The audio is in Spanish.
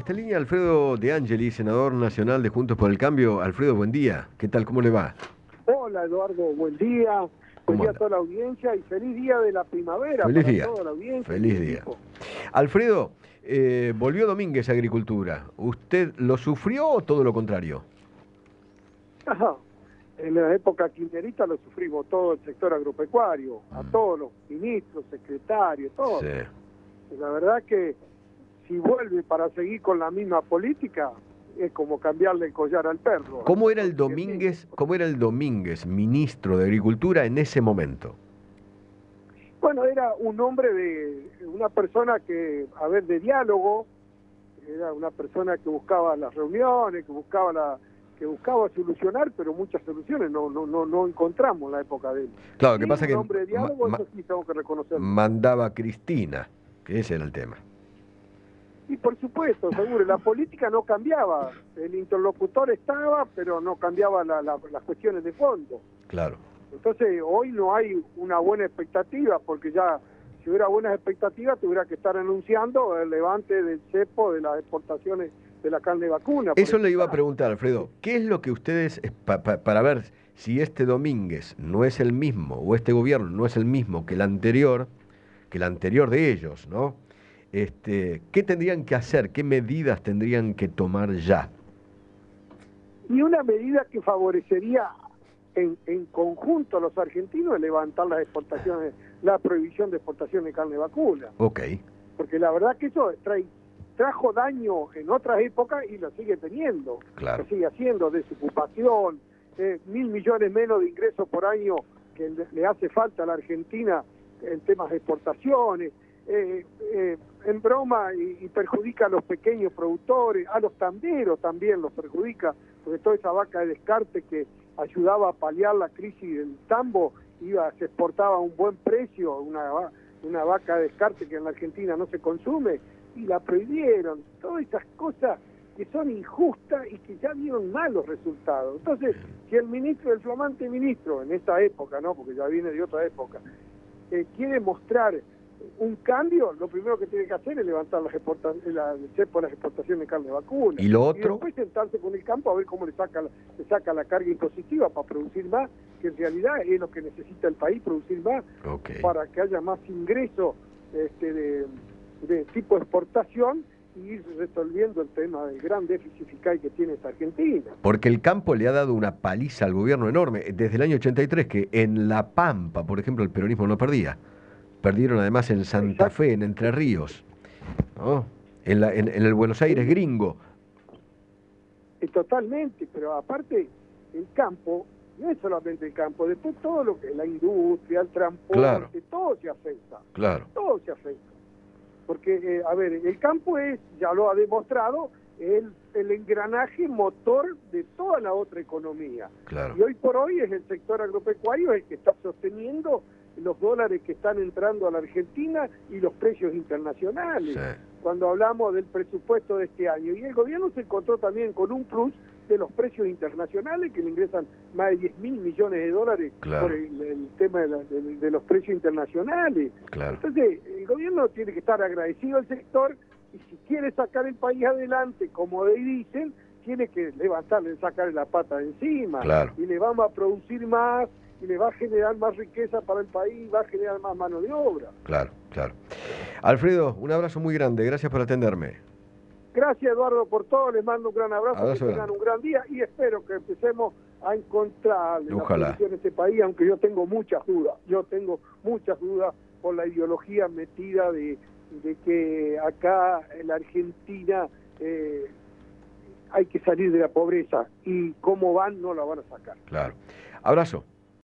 esta línea Alfredo De Angeli, senador nacional de Juntos por el Cambio. Alfredo, buen día. ¿Qué tal? ¿Cómo le va? Hola Eduardo, buen día. Buen día a toda la audiencia y feliz día de la primavera feliz para día. toda la audiencia. Feliz día. Alfredo, volvió Domínguez a Agricultura. ¿Usted lo sufrió o todo lo contrario? Ajá. En la época kirchnerista lo sufrimos todo el sector agropecuario, a todos los ministros, secretarios, todos. Sí. La verdad que si vuelve para seguir con la misma política, es como cambiarle el collar al perro. ¿Cómo era el Domínguez, ministro de Agricultura en ese momento? Bueno, era un hombre una persona que, de diálogo, era una persona que buscaba las reuniones, que buscaba solucionar, pero muchas soluciones no encontramos en la época de él. Claro, sí, que pasa un que hombre de diálogo, eso sí tengo que reconocerlo. Mandaba Cristina, que ese era el tema. Y por supuesto, seguro, la política no cambiaba, el interlocutor estaba, pero no cambiaba las cuestiones de fondo. Claro. Entonces, hoy no hay una buena expectativa, porque ya, si hubiera buenas expectativas, tuviera que estar anunciando el levante del cepo de las exportaciones de la carne vacuna. Eso le iba a preguntar, Alfredo, ¿qué es lo que ustedes, para ver si este Domínguez no es el mismo, o este gobierno no es el mismo que el anterior de ellos, ¿no? ¿Qué tendrían que hacer? ¿Qué medidas tendrían que tomar ya? Y una medida que favorecería en conjunto a los argentinos es levantar las exportaciones, la prohibición de exportación de carne vacuna. Ok. Porque la verdad que eso trajo daño en otras épocas y lo sigue teniendo. Claro. Lo sigue haciendo, desocupación, 1.000 millones menos de ingresos por año que le hace falta a la Argentina en temas de exportaciones. En broma y perjudica a los pequeños productores, a los tanderos también los perjudica, porque toda esa vaca de descarte que ayudaba a paliar la crisis del tambo, se exportaba a un buen precio, una vaca de descarte que en la Argentina no se consume, y la prohibieron. Todas esas cosas que son injustas y que ya dieron malos resultados. Entonces, si el flamante ministro, en esta época, ¿no?, porque ya viene de otra época, quiere mostrar un cambio, lo primero que tiene que hacer es levantar el cepo de las exportaciones de carne vacuna. ¿Y lo otro? Y después sentarse con el campo a ver cómo le saca la carga impositiva para producir más, que en realidad es lo que necesita el país, producir más, para que haya más ingresos de tipo exportación y ir resolviendo el tema del gran déficit fiscal que tiene esta Argentina. Porque el campo le ha dado una paliza al gobierno enorme. Desde el año 83, que en La Pampa, por ejemplo, el peronismo no perdía. Perdieron además en Santa Fe, en Entre Ríos, ¿no? En el Buenos Aires gringo. Totalmente, pero aparte el campo, no es solamente el campo, después todo lo que es la industria, el transporte, claro, todo se afecta. Claro. Todo se afecta. Porque, el campo ya lo ha demostrado, el engranaje motor de toda la otra economía. Claro. Y hoy por hoy es el sector agropecuario el que está sosteniendo los dólares que están entrando a la Argentina y los precios internacionales. Sí. Cuando hablamos del presupuesto de este año. Y el gobierno se encontró también con un plus de los precios internacionales, que le ingresan más de 10.000 millones de dólares por el tema de los precios internacionales. Claro. Entonces, el gobierno tiene que estar agradecido al sector, y si quiere sacar el país adelante, como dicen, tiene que sacarle la pata de encima. Claro. Y le vamos a producir más, y le va a generar más riqueza para el país, va a generar más mano de obra. Claro, claro. Alfredo, un abrazo muy grande, gracias por atenderme. Gracias, Eduardo, por todo, les mando un gran abrazo, que tengan un gran día y espero que empecemos a encontrar la solución en este país, aunque yo tengo muchas dudas por la ideología metida de que acá en la Argentina hay que salir de la pobreza, y cómo van no la van a sacar. Claro. Abrazo.